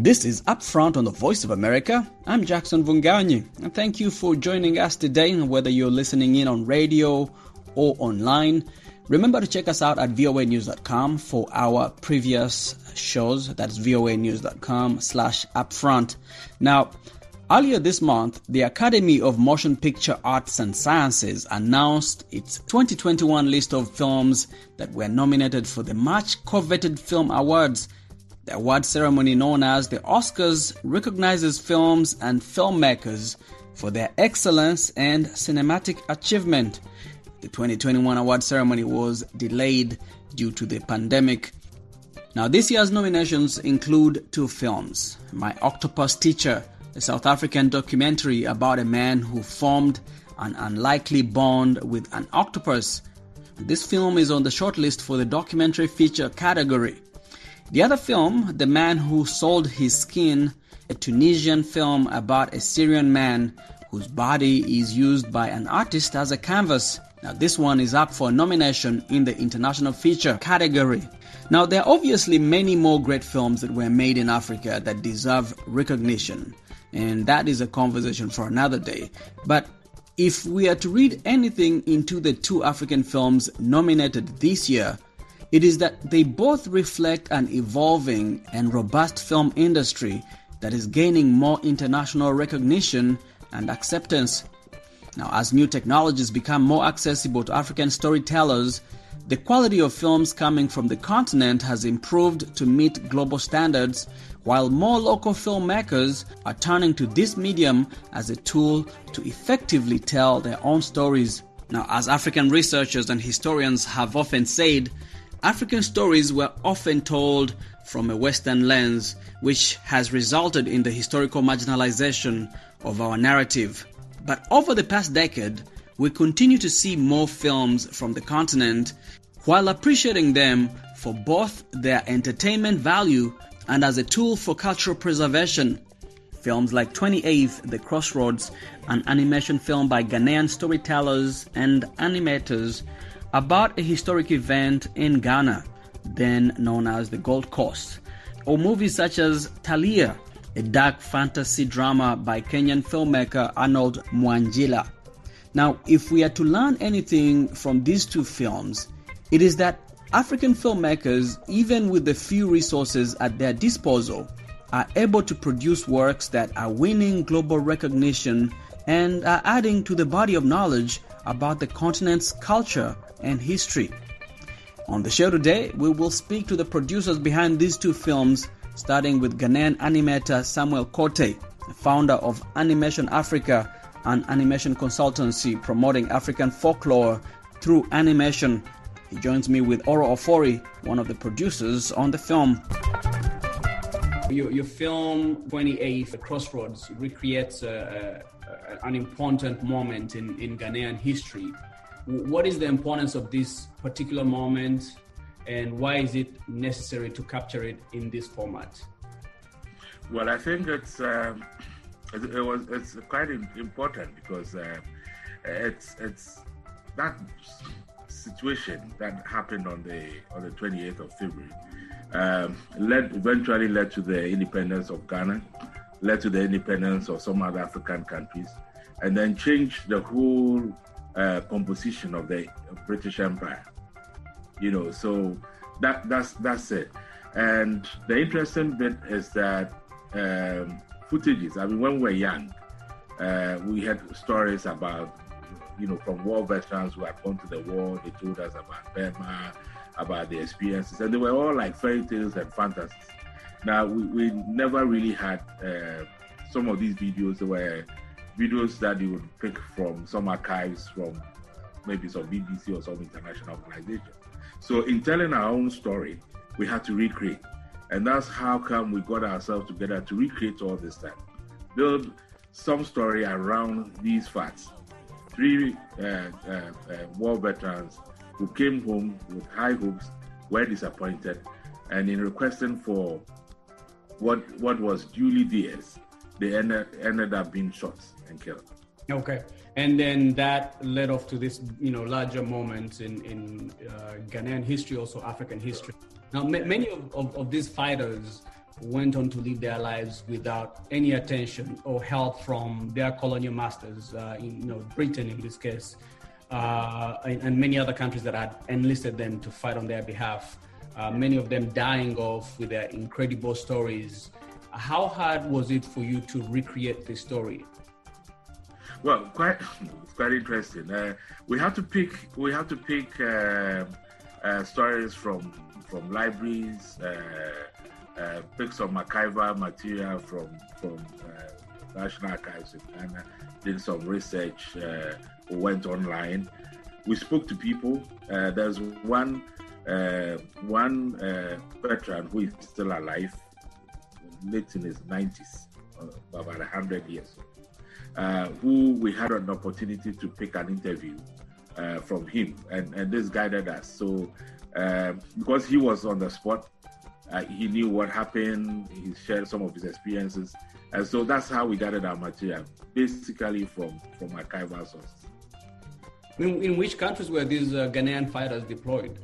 This is Upfront on the Voice of America. I'm Jackson Vunganyi, and thank you for joining us today, whether you're listening in on radio or online. Remember to check us out at voanews.com for our previous shows. That's voanews.com/upfront. Now, earlier this month, the Academy of Motion Picture Arts and Sciences announced its 2021 list of films that were nominated for the much coveted Film Awards. The award ceremony known as the Oscars recognizes films and filmmakers for their excellence and cinematic achievement. The 2021 award ceremony was delayed due to the pandemic. Now, this year's nominations include two films: My Octopus Teacher, a South African documentary about a man who formed an unlikely bond with an octopus. This film is on the shortlist for the documentary feature category. The other film, The Man Who Sold His Skin, a Tunisian film about a Syrian man whose body is used by an artist as a canvas. Now, this one is up for nomination in the international feature category. Now, there are obviously many more great films that were made in Africa that deserve recognition, and that is a conversation for another day. But if we are to read anything into the two African films nominated this year, it is that they both reflect an evolving and robust film industry that is gaining more international recognition and acceptance. Now, as new technologies become more accessible to African storytellers, the quality of films coming from the continent has improved to meet global standards, while more local filmmakers are turning to this medium as a tool to effectively tell their own stories. Now, as African researchers and historians have often said, African stories were often told from a Western lens, which has resulted in the historical marginalization of our narrative. But over the past decade, we continue to see more films from the continent while appreciating them for both their entertainment value and as a tool for cultural preservation. Films like 28th, The Crossroads, an animation film by Ghanaian storytellers and animators about a historic event in Ghana, then known as the Gold Coast, or movies such as Talia, a dark fantasy drama by Kenyan filmmaker Arnold Mwanjila. Now, if we are to learn anything from these two films, it is that African filmmakers, even with the few resources at their disposal, are able to produce works that are winning global recognition and are adding to the body of knowledge about the continent's culture and history. On the show today, we will speak to the producers behind these two films, starting with Ghanaian animator Samuel Kortey, the founder of Animation Africa, an animation consultancy promoting African folklore through animation. He joins me with Oro Ofori, one of the producers on the film. Your film, 28th, The Crossroads, recreates an important moment in Ghanaian history. What is the importance of this particular moment, and why is it necessary to capture it in this format? Well, I think it's quite important because it's that situation that happened on the 28th of February eventually led to the independence of Ghana, led to the independence of some other African countries, and then changed the whole composition of the British Empire. So that's it. And the interesting bit is that footages. I mean, when we were young, we had stories about, from war veterans who had gone to the war. They told us about Burma, about the experiences, and they were all like fairy tales and fantasies. Now, we never really had some of these videos. They were videos that you would pick from some archives from maybe some BBC or some international organization. So in telling our own story, we had to recreate. And that's how come we got ourselves together to recreate all this time. Build some story around these facts. 3 war veterans who came home with high hopes, were disappointed, and in requesting for what was duly theirs, they ended up being shot and killed. Okay. And then that led off to this, larger moment in Ghanaian history, also African history. Now, many of these fighters went on to live their lives without any attention or help from their colonial masters, Britain in this case, and many other countries that had enlisted them to fight on their behalf. Many of them dying off with their incredible stories. How hard was it for you to recreate this story? Well, quite interesting. We have to pick stories from libraries, pick some archival material from National Archives in Ghana, did some research, we went online. We spoke to people. There's one veteran who is still alive, late in his 90s, about 100 years, who we had an opportunity to pick an interview from him, and this guided us. So because he was on the spot, he knew what happened, he shared some of his experiences, and so that's how we gathered our material, basically from archival sources. In which countries were these Ghanaian fighters deployed?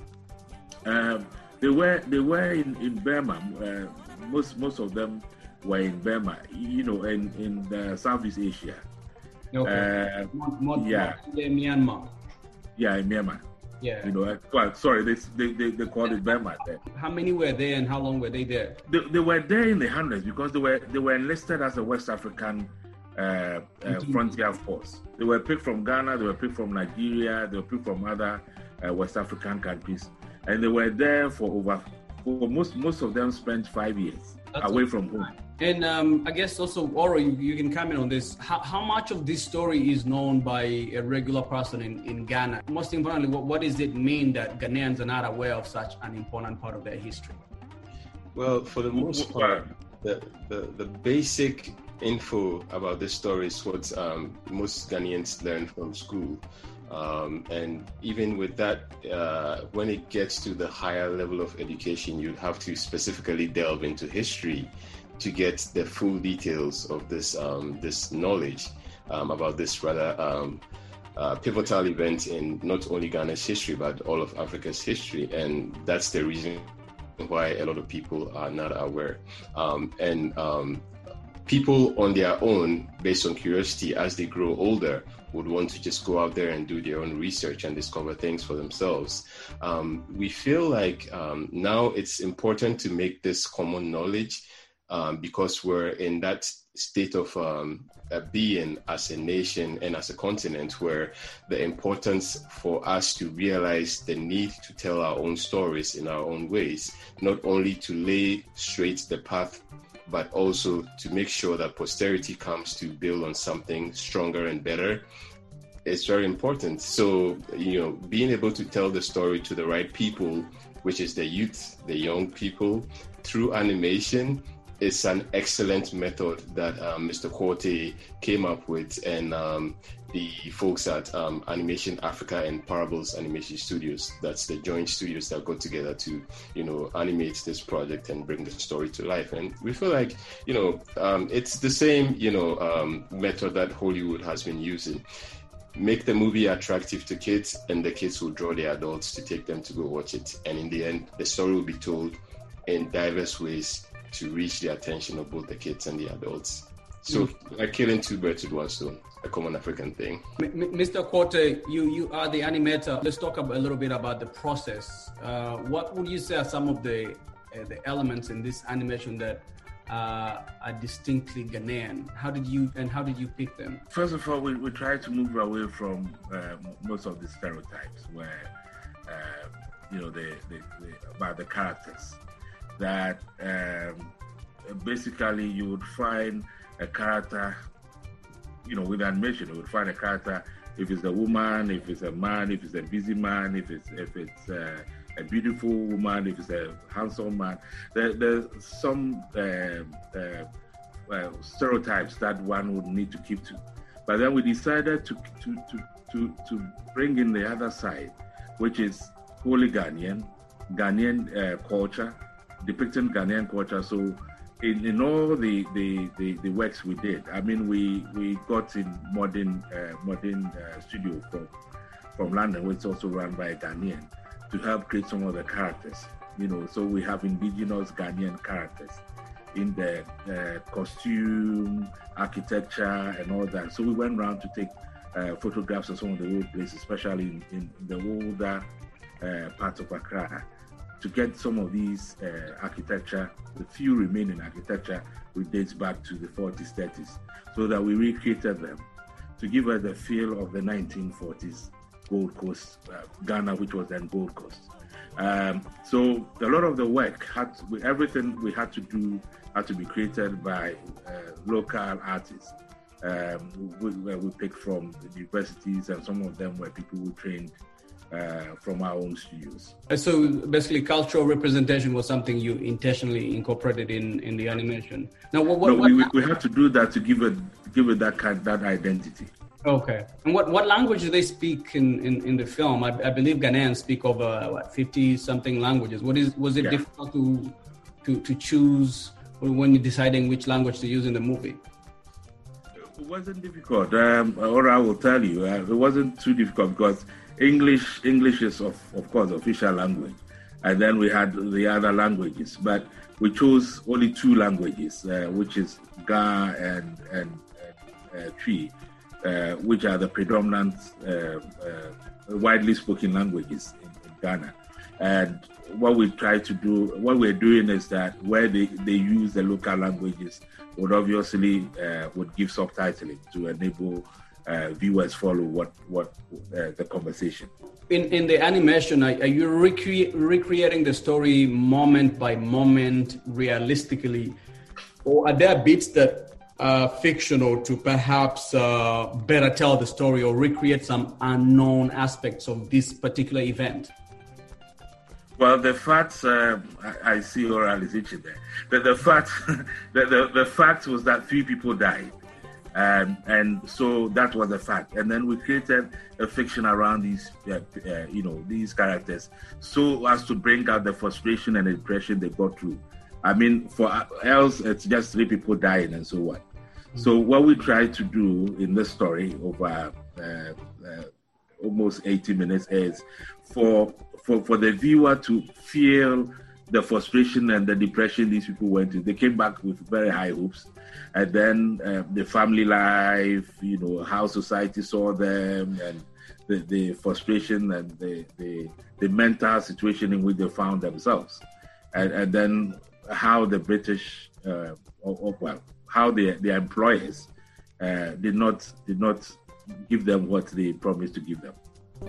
They were in Burma. Most of them were in Burma, in the Southeast Asia. Okay. Myanmar. Yeah, in Myanmar. Yeah. They called it Burma there. How many were there and how long were they there? They were there in the hundreds because they were enlisted as a West African frontier force. They were picked from Ghana, they were picked from Nigeria, they were picked from other West African countries, and they were there for most of them spent 5 years away from home. And I guess also, Oro, you can comment on this. How much of this story is known by a regular person in Ghana? Most importantly, what does it mean that Ghanaians are not aware of such an important part of their history? Well, for the most part, the basic info about this story is what most Ghanaians learn from school. And even with that, when it gets to the higher level of education, you'd have to specifically delve into history to get the full details of this knowledge about this rather pivotal event in not only Ghana's history, but all of Africa's history. And that's the reason why a lot of people are not aware. People on their own, based on curiosity, as they grow older, would want to just go out there and do their own research and discover things for themselves. We feel like now it's important to make this common knowledge because we're in that state of being as a nation and as a continent where the importance for us to realize the need to tell our own stories in our own ways, not only to lay straight the path, but also to make sure that posterity comes to build on something stronger and better. It's very important. So, being able to tell the story to the right people, which is the youth, the young people, through animation, is an excellent method that Mr. Quartey came up with, and the folks at Animation Africa and Parables Animation Studios. That's the joint studios that got together to, animate this project and bring the story to life. And we feel like, it's the same, method that Hollywood has been using. Make the movie attractive to kids, and the kids will draw the adults to take them to go watch it. And in the end, the story will be told in diverse ways to reach the attention of both the kids and the adults. So, like killing two birds with one stone, a common African thing. Mr. Quartey, you are the animator. Let's talk a little bit about the process. What would you say are some of the elements in this animation that are distinctly Ghanaian? How did you pick them? First of all, we try to move away from most of the stereotypes where, about the characters. That basically you would find a character, with animation, you would find a character if it's a woman, if it's a man, if it's a busy man, if it's a beautiful woman, if it's a handsome man. There's some stereotypes that one would need to keep to. But then we decided to bring in the other side, which is wholly Ghanaian culture, depicting Ghanaian culture. So in all the works we did, I mean, we got in modern studio from London, which is also run by a Ghanaian. to help create some of the characters. So we have indigenous Ghanaian characters in the costume, architecture, and all that. So we went around to take photographs of some of the old places, especially in the older parts of Accra, to get some of these architecture, the few remaining architecture, which dates back to the 40s, 30s, so that we recreated them to give us the feel of the 1940s Gold Coast, Ghana, which was then Gold Coast. So a lot of the work, everything we had to do had to be created by local artists. We picked from the universities, and some of them were people who trained from our own studios. So basically, cultural representation was something you intentionally incorporated in the animation. Now, we had to do that to give it that identity. Okay. And what language do they speak in the film? I believe Ghanaians speak over 50-something languages. Was it difficult to choose when you're deciding which language to use in the movie? It wasn't difficult. Or I will tell you, it wasn't too difficult because English is of course official language, and then we had the other languages. But we chose only two languages, which is Ga and Twi, which are the predominant, widely spoken languages in Ghana. And what we're doing is that where they use the local languages, would obviously would give subtitling to enable viewers follow what the conversation. In the animation, are you recreating the story moment by moment realistically, or are there bits that are fictional to perhaps better tell the story or recreate some unknown aspects of this particular event? Well, the facts, I see Oral is itching there. The fact was that 3 people died. And so that was a fact. And then we created a fiction around these, these characters, so as to bring out the frustration and the depression they got through. I mean, for else, it's just 3 people dying and so on. Mm-hmm. So what we tried to do in this story over almost 80 minutes is for the viewer to feel the frustration and the depression these people went through. They came back with very high hopes. And then the family life, how society saw them, and the frustration and the mental situation in which they found themselves. And then how the British, how their employers did not give them what they promised to give them.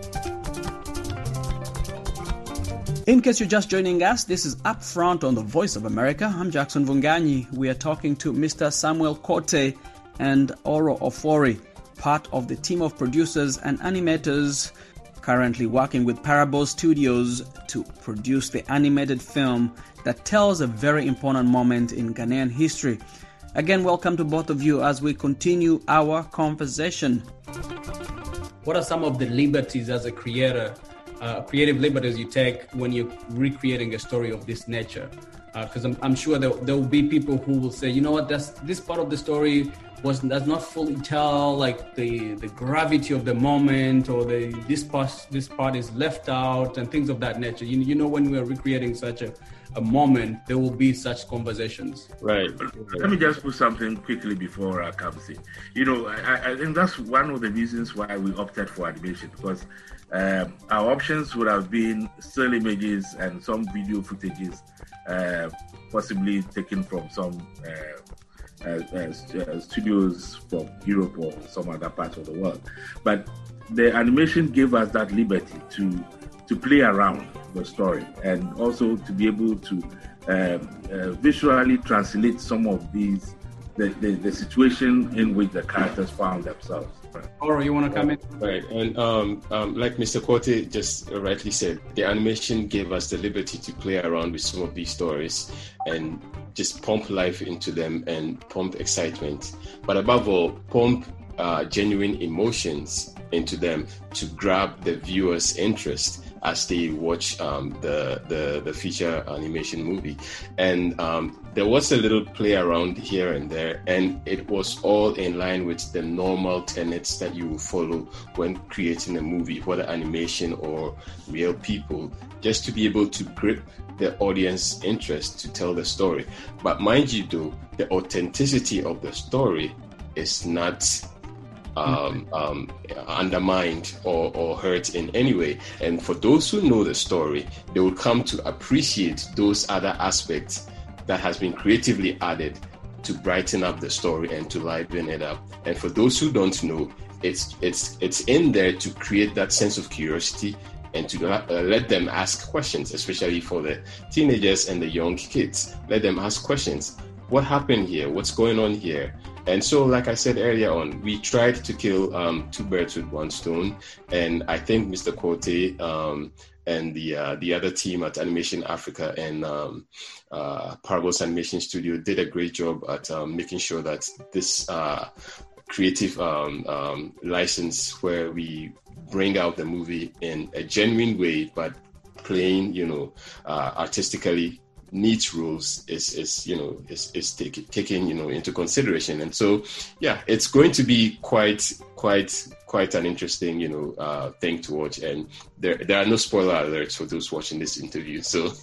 In case you're just joining us, this is Up Front on the Voice of America. I'm Jackson Vunganyi. We are talking to Mr. Samuel Kortey and Oro Ofori, part of the team of producers and animators currently working with Parable Studios to produce the animated film that tells a very important moment in Ghanaian history. Again, welcome to both of you as we continue our conversation. What are some of the liberties as a creator, creative liberties you take when you're recreating a story of this nature? Because I'm sure there will be people who will say, you know what, this part of the story does not fully tell like the gravity of the moment, or this part is left out and things of that nature. When we're recreating such a moment, there will be such conversations. Right. Let me just put something quickly before I come in. I think that's one of the reasons why we opted for animation, because our options would have been still images and some video footages, possibly taken from some studios from Europe or some other parts of the world. But the animation gave us that liberty to play around the story, and also to be able to visually translate some of these, the situation in which the characters found themselves. Oro, you want to come in? Right, and like Mr. Kortey just rightly said, the animation gave us the liberty to play around with some of these stories and just pump life into them and pump excitement. But above all, pump genuine emotions into them to grab the viewer's interest as they watch the feature animation movie. And there was a little play around here and there, and it was all in line with the normal tenets that you will follow when creating a movie, whether animation or real people, just to be able to grip the audience interest to tell the story. But mind you though, the authenticity of the story is not undermined or hurt in any way. And for those who know the story, they will come to appreciate those other aspects that has been creatively added to brighten up the story and to liven it up. And for those who don't know, it's in there to create that sense of curiosity and to let them ask questions, especially for the teenagers and the young kids. Let them ask questions. What happened here? What's going on here? And so, like I said earlier on, we tried to kill two birds with one stone. And I think Mr. Quote and the other team at Animation Africa and Parables Animation Studio did a great job at making sure that this creative license, where we bring out the movie in a genuine way, but playing, artistically neat rules is taken into consideration. And so, yeah, it's going to be quite an interesting thing to watch. And there are no spoiler alerts for those watching this interview. So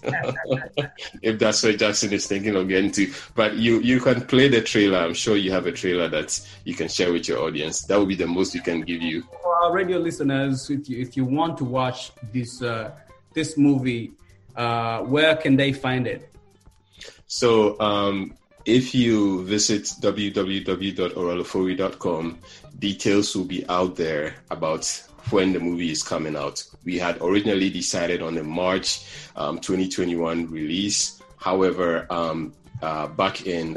if that's what Jackson is thinking of getting to, but you can play the trailer. I'm sure you have a trailer that you can share with your audience. That would be the most we can give you. For our radio listeners, if you want to watch this movie, where can they find it? So if you visit www.oralofori.com, details will be out there about when the movie is coming out. We had originally decided on a March 2021 release. However, back in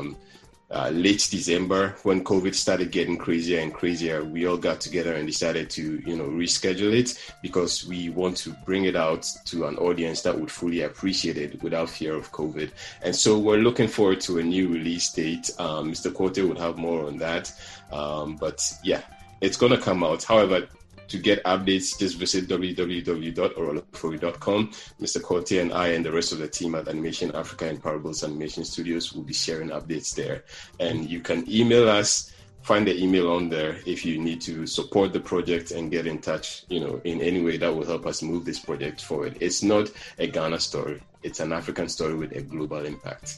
late December, when COVID started getting crazier and crazier, we all got together and decided to, reschedule it, because we want to bring it out to an audience that would fully appreciate it without fear of COVID. And so we're looking forward to a new release date. Mr. Quote would have more on that. But yeah, it's going to come out. However, to get updates, just visit www.oralofori.com. Mr. Quote and I and the rest of the team at Animation Africa and Parables Animation Studios will be sharing updates there. And you can email us, find the email on there if you need to support the project and get in touch, in any way that will help us move this project forward. It's not a Ghana story. It's an African story with a global impact.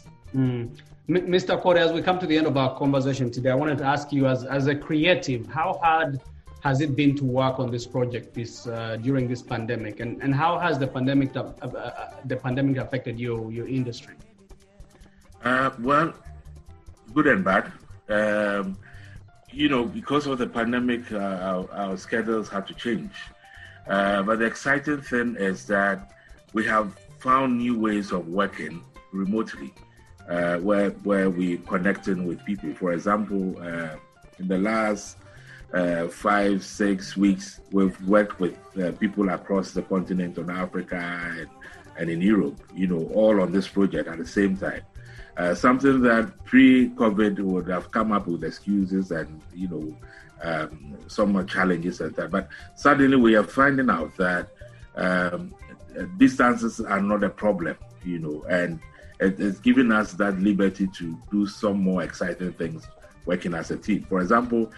Mr. Quote, as we come to the end of our conversation today, I wanted to ask you, as a creative, how hard has it been to work on this project during this pandemic, and how has the pandemic affected your industry? Well, good and bad. Because of the pandemic, our schedules had to change. But the exciting thing is that we have found new ways of working remotely, where we connecting with people. For example, in the last 5-6 weeks, we've worked with people across the continent, on Africa and in Europe, all on this project at the same time. Something that pre-COVID would have come up with excuses and, some challenges and that. But suddenly we are finding out that distances are not a problem, and it's giving us that liberty to do some more exciting things working as a team. For example,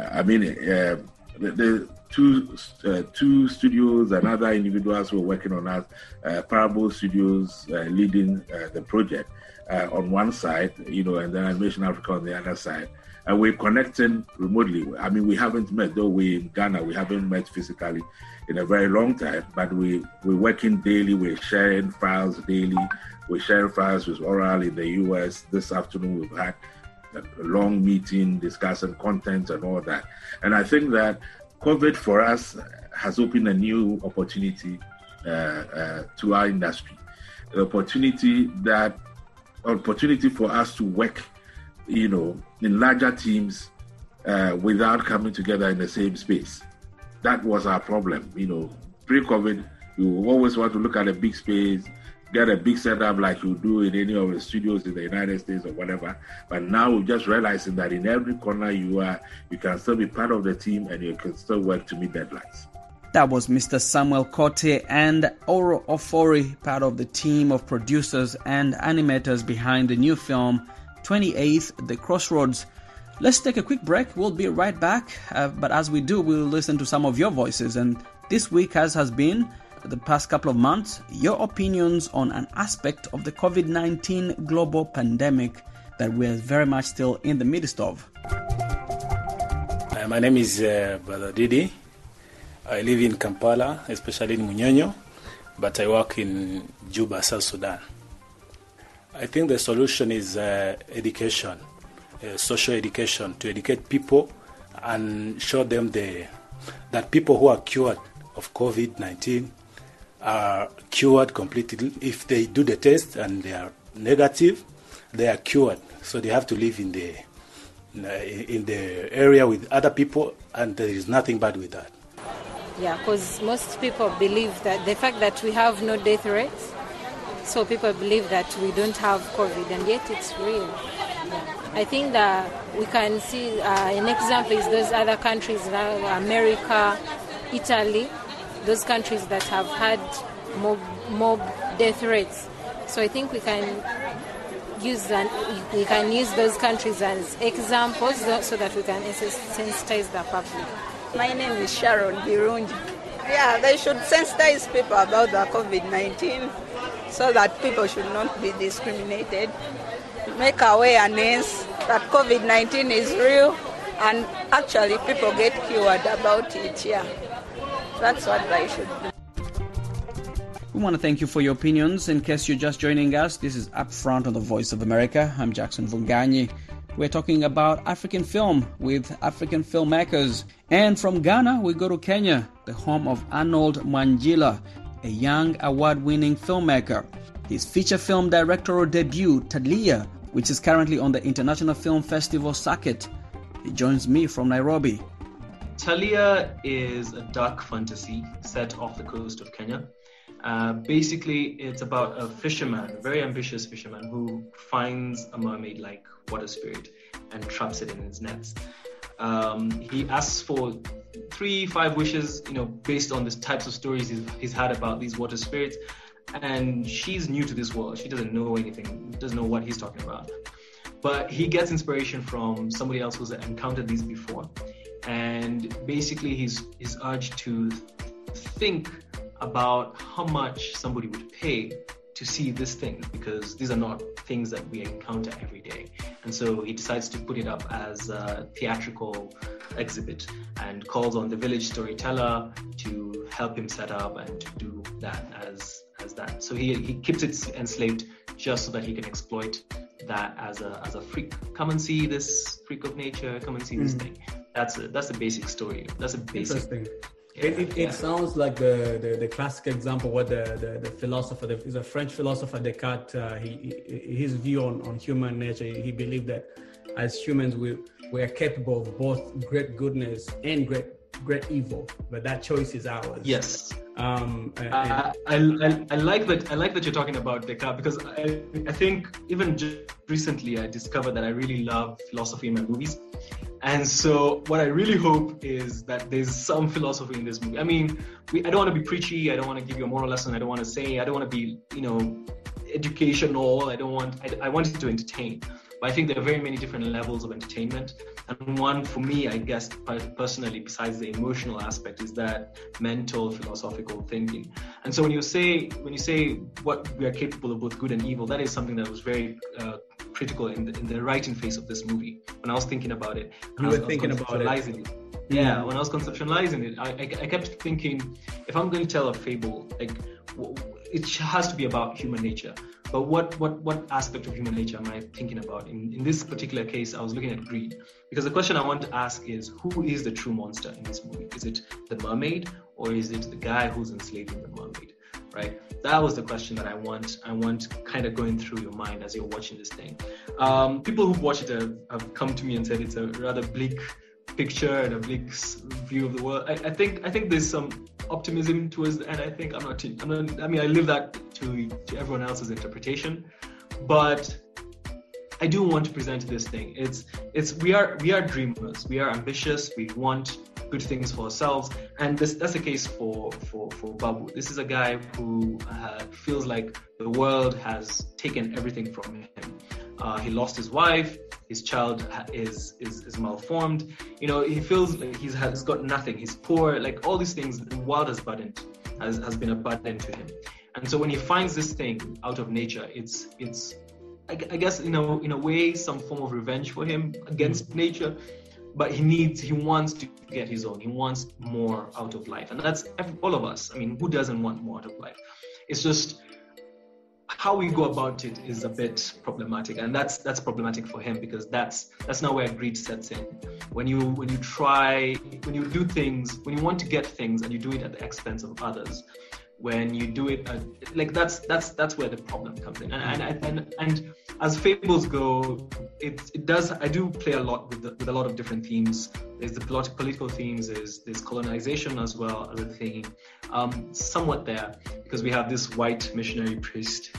the two studios and other individuals who are working on us, Parable Studios leading the project on one side, and then Animation Africa on the other side. And we're connecting remotely. We haven't met, though we're in Ghana, we haven't met physically in a very long time, but we're working daily, we're sharing files daily, we're sharing files with Oral in the US. This afternoon we've had a long meeting discussing content and all that. And I think that COVID for us has opened a new opportunity to our industry. The opportunity for us to work, in larger teams without coming together in the same space. That was our problem. Pre-COVID, we always want to look at a big space, get a big setup like you do in any of the studios in the United States or whatever. But now we're just realizing that in every corner you are, you can still be part of the team and you can still work to meet deadlines. That was Mr. Samuel Kote and Oro Ofori, part of the team of producers and animators behind the new film 28th, The Crossroads. Let's take a quick break. We'll be right back. But as we do, we'll listen to some of your voices. And this week, as has been the past couple of months, your opinions on an aspect of the COVID-19 global pandemic that we're very much still in the midst of. My name is Brother Didi. I live in Kampala, especially in Munyonyo, but I work in Juba, South Sudan. I think the solution is education, social education, to educate people and show them that people who are cured of COVID-19 are cured completely. If they do the test and they are negative, they are cured. So they have to live in the area with other people, and there is nothing bad with that. Yeah, because most people believe that the fact that we have no death rates, so people believe that we don't have COVID, and yet it's real. Yeah. I think that we can see an example is those other countries, like America, Italy, those countries that have had more death rates. So I think we can use those countries as examples so that we can sensitize the public. My name is Sharon Birungi. Yeah, they should sensitize people about the COVID-19 so that people should not be discriminated. Make awareness that COVID-19 is real and actually people get cured about it. Yeah, that's what they should do. We want to thank you for your opinions. In case you're just joining us, this is Upfront on the Voice of America. I'm Jackson Vunganyi. We're talking about African film with African filmmakers. And from Ghana, we go to Kenya, the home of Arnold Mwanjila, a young award-winning filmmaker. His feature film directorial debut, Talia, which is currently on the International Film Festival circuit. He joins me from Nairobi. Talia is a dark fantasy set off the coast of Kenya. Basically, it's about a fisherman, a very ambitious fisherman, who finds a mermaid-like water spirit and traps it in his nets. He asks for 3-5 wishes, based on the types of stories he's had about these water spirits. And she's new to this world. She doesn't know anything, doesn't know what he's talking about. But he gets inspiration from somebody else who's encountered these before. And basically, he's urged to think about how much somebody would pay to see this thing, because these are not things that we encounter every day. And so he decides to put it up as a theatrical exhibit and calls on the village storyteller to help him set up and to do that as that. So he keeps it enslaved just so that he can exploit that as a freak. Come and see this freak of nature, come and see this thing. That's the basic story. That's a basic. Interesting. It sounds like the classic example what the philosopher, is a French philosopher, Descartes, his view on human nature. He believed that as humans we are capable of both great goodness and great evil, but that choice is ours. Yes. I like that you're talking about Descartes, because I think even just recently I discovered that I really love philosophy in my movies. And so what I really hope is that there's some philosophy in this movie. I mean, I don't want to be preachy. I don't want to give you a moral lesson. I don't want to be, educational. I want it to entertain. But I think there are very many different levels of entertainment. And one for me, I guess, personally, besides the emotional aspect, is that mental, philosophical thinking. And so when you say what we are capable of both good and evil, that is something that was very critical in the writing phase of this movie. When I was thinking about it, when I was conceptualizing it, I kept thinking, if I'm going to tell a fable, it has to be about human nature. But what aspect of human nature am I thinking about? In this particular case, I was looking at greed. Because the question I want to ask is, who is the true monster in this movie? Is it the mermaid, or is it the guy who's enslaving the mermaid? Right? That was the question that I want kind of going through your mind as you're watching this thing. People who've watched it have come to me and said it's a rather bleak picture and a bleak view of the world. I think there's some optimism towards the end. I think I leave that to everyone else's interpretation, but I do want to present this thing. We are dreamers. We are ambitious. We want good things for ourselves, and that's the case for Babu. This is a guy who feels like the world has taken everything from him. He lost his wife. His child is malformed. He feels like he's got nothing. He's poor. Like all these things, the world has been a burden to him. And so when he finds this thing out of nature, it's I guess in a way some form of revenge for him against nature. But he wants to get his own. He wants more out of life, and that's all of us. I mean, who doesn't want more out of life? It's just how we go about it is a bit problematic, and that's problematic for him, because that's now where greed sets in. When you do things, when you want to get things and you do it at the expense of others, when you do it that's where the problem comes in. And as fables go, it does. I do play a lot with a lot of different themes. There's the political themes. There's colonization as well as a theme, somewhat there, because we have this white missionary priest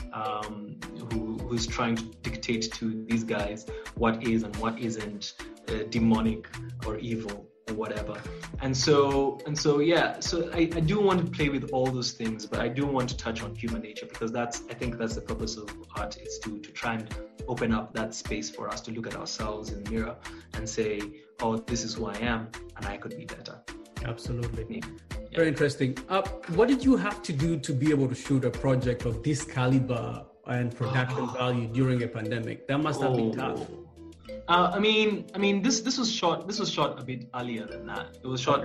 who's trying to dictate to these guys what is and what isn't demonic or evil or whatever. And so I do want to play with all those things, but I do want to touch on human nature, because I think that's the purpose of art, is to try and open up that space for us to look at ourselves in the mirror and say, oh, this is who I am and I could be better. Absolutely. Yeah. Very interesting. What did you have to do to be able to shoot a project of this caliber and production value during a pandemic? That must have been tough. I mean, this was shot a bit earlier than that. It was shot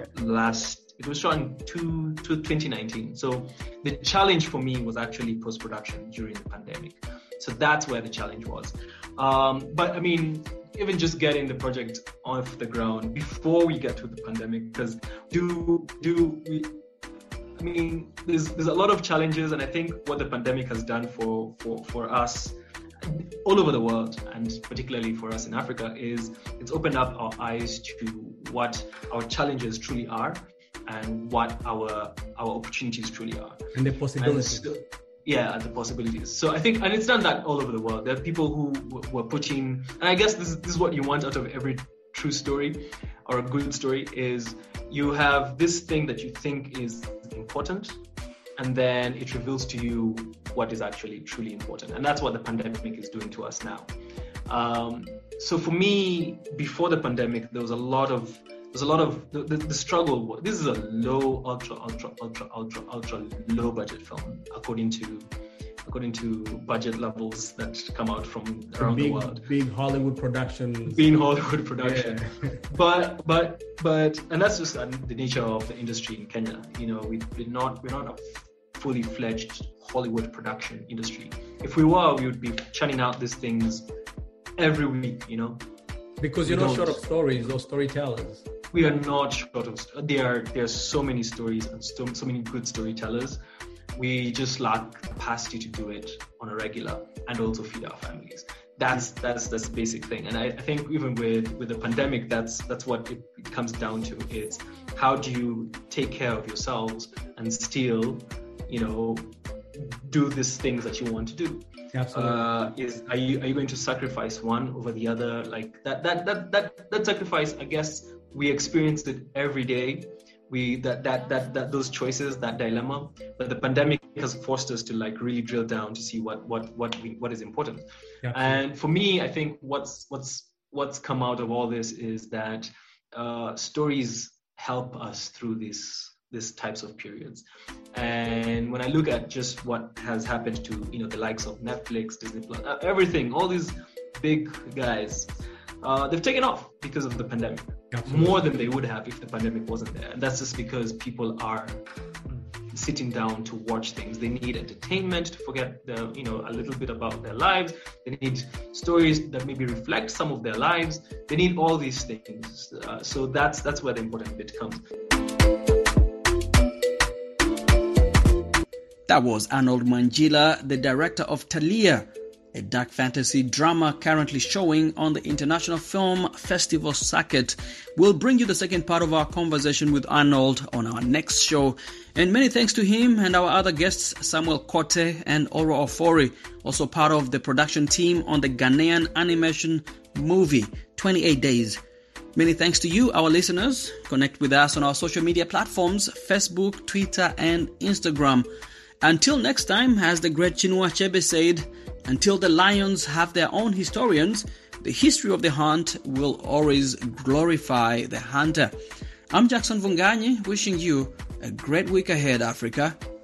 in 2019. So the challenge for me was actually post-production during the pandemic. So that's where the challenge was. But I mean, even just getting the project off the ground before we get to the pandemic, because there's a lot of challenges, and I think what the pandemic has done for us all over the world, and particularly for us in Africa, is it's opened up our eyes to what our challenges truly are and what our opportunities truly are. And the possibilities. And the possibilities. So I think, and it's done that all over the world. There are people who were putting, and I guess this is what you want out of every true story or a good story, is you have this thing that you think is important, and then it reveals to you what is actually truly important. And that's what the pandemic is doing to us now. So for me, before the pandemic, there was a lot of the struggle. This is a low, ultra low budget film, according to budget levels that come out from around the world. Big Hollywood productions. Yeah. But and that's just the nature of the industry in Kenya. We're not a fully fledged Hollywood production industry. If we were, we would be churning out these things every week, Because you're not short of stories or storytellers. We are not short of. There are so many stories and so many good storytellers. We just lack capacity to do it on a regular and also feed our families. That's the basic thing. And I think even with the pandemic, that's what it comes down to. It's how do you take care of yourselves and still, do these things that you want to do. Absolutely. Are you going to sacrifice one over the other? Like that sacrifice, I guess we experience it every day. Those choices, that dilemma. But the pandemic has forced us to really drill down to see what is important. Absolutely. And for me, I think what's come out of all this is that stories help us through these types of periods. And when I look at just what has happened to the likes of Netflix, Disney Plus, everything, all these big guys, they've taken off because of the pandemic. Absolutely. More than they would have if the pandemic wasn't there. And that's just because people are sitting down to watch things. They need entertainment to forget a little bit about their lives. They need stories that maybe reflect some of their lives. They need all these things. So that's where the important bit comes. That was Arnold Manjila, the director of Talia, a dark fantasy drama currently showing on the International Film Festival circuit. We'll bring you the second part of our conversation with Arnold on our next show. And many thanks to him and our other guests, Samuel Kote and Oro Ofori, also part of the production team on the Ghanaian animation movie 28 Days. Many thanks to you, our listeners. Connect with us on our social media platforms, Facebook, Twitter, and Instagram. Until next time, as the great Chinua Achebe said, until the lions have their own historians, the history of the hunt will always glorify the hunter. I'm Jackson Vunganyi, wishing you a great week ahead, Africa.